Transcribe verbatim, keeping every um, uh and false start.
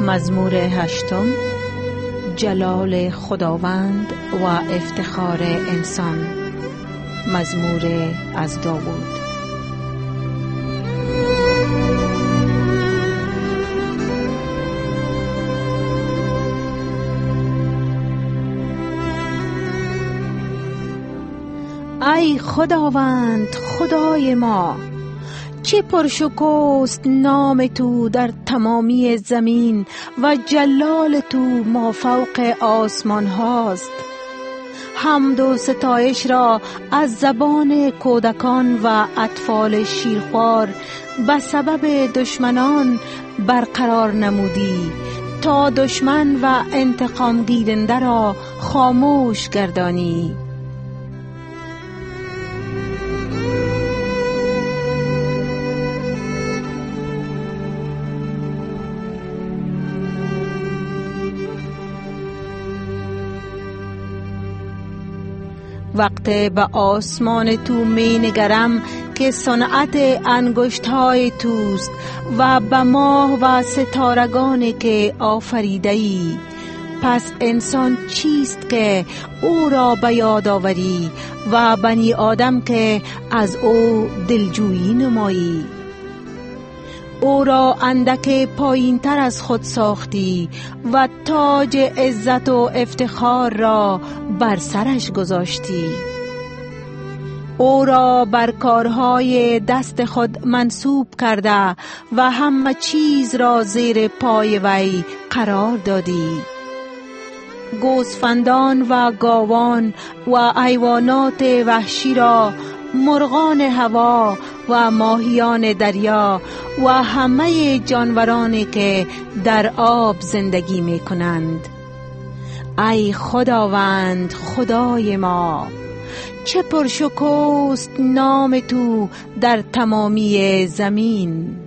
مزمور هشتم. جلال خداوند و افتخار انسان. مزمور از داوود. ای خداوند خدای ما، چه پرشکوست نام تو در تمامی زمین و جلال تو مافوق آسمان هاست. حمد و ستایش را از زبان کودکان و اطفال شیرخوار به سبب دشمنان برقرار نمودی تا دشمن و انتقام گیرنده را خاموش گردانی. وقت به آسمان تو می نگرم که صنعت انگشت های توست و به ماه و ستارگانی که آفریده ای. پس انسان چیست که او را به یاد آوری و بنی آدم که از او دلجویی نمایی؟ او را اندک پایین تر از خود ساختی و تاج عزت و افتخار را بر سرش گذاشتی. او را بر کارهای دست خود منصوب کرده و همه چیز را زیر پای وی قرار دادی. گوسفندان و گاوان و حیوانات وحشی را، مرغان هوا و ماهیان دریا و همه جانورانی که در آب زندگی می کنند. ای خداوند خدای ما، چه پرشکوست نام تو در تمامی زمین.